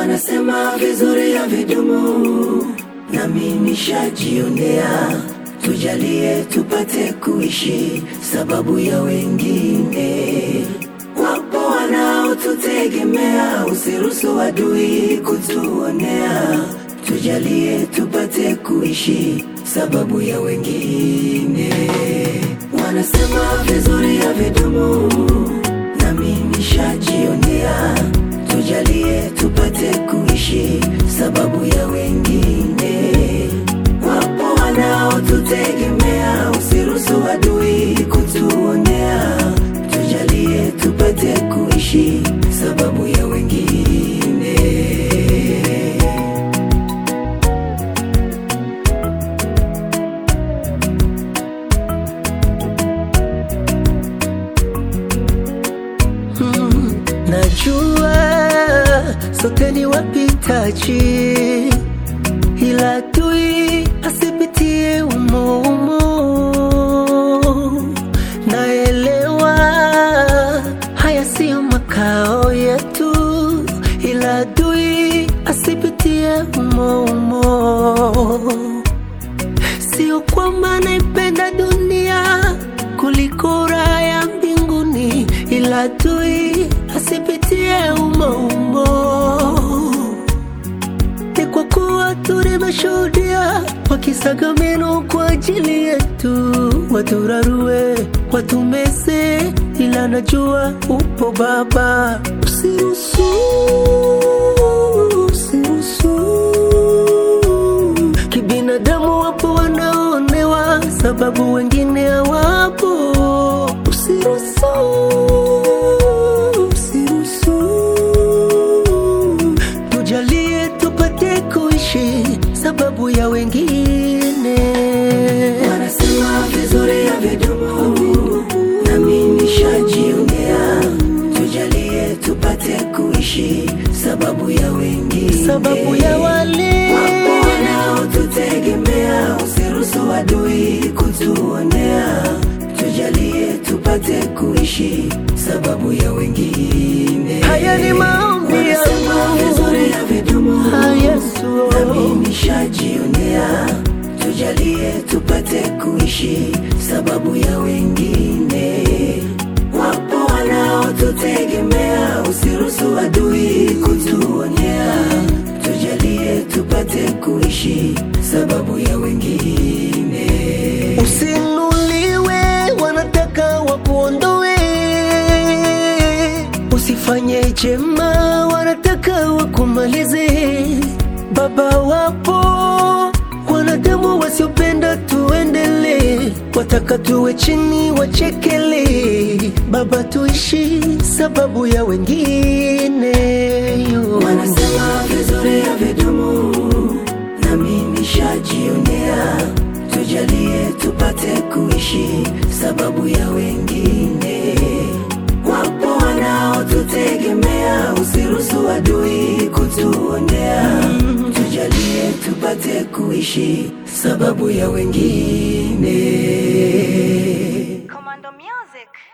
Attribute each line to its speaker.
Speaker 1: Wanasema vizuri ya vidumu, nami nishajionea. Tujalie tupate kuishi sababu ya wengine. Wapo wanaotutegemea, usiruhusu adui kutuonea. Tujalie tupate kuishi sababu ya wengine. Wanasema vizuri ya vidumu, nami nishajionea. Tujalie tupate kuishi sababu ya wengine. Wapo wanaotutegemea, usiruhusu adui kutuonea. Tujalie tupate kuishi sababu ya wengine. Najua sote ni wapitaji, ila adui asipitie umo umo. Naelewa haya sio makao yetu, ila adui asipitie umo umo. Sio kwamba naipenda dunia kuliko raha ya mbinguni, ila adui asipitie umo umo. Ni kwa kuwa tumeshuhudia wakisaga meno kwa ajili yetu, waturarue, watumeze, ila najua upo Baba. Usiruhusu kibinadamu, wapo wanaonewa sababu wengine hawapo. Usiruhusu tujalie tupate kuishi sababu ya wengine. Wanasema vizuri ya vidumu, nami nishajionea. Tujalie tupate kuishi sababu ya wengine, sababu ya wale wapo wanaotutegemea, usiruhusu adui kutuonea. Tujalie tupate kuishi sababu ya wengine. Haya ni maombi yangu, vizuri ya vidumu, Yesu, nami nishajionea. Tujalie tupate kuishi sababu ya wengine. Wapo wanaotutegemea, usiruhusu adui kutuonea. Tujalie tupate kuishi sababu ya wengine. Usinuliwe, wanataka wakuondoe. Usifanye jema, wanataka wakumalize. Baba, wapo wanadamu wasiopenda tuendelee, wataka tuwe chini wachekele. Baba, tuishi sababu ya wengine. Wanasema vizuri ya vidumu, nami nishajionea. Tujalie tupate kuishi sababu ya wengine. Wapo wanaotutegemea, usiruhusu adui kutuonea. Tujalie tupate kuishi sababu ya wengine.
Speaker 2: Commando Music.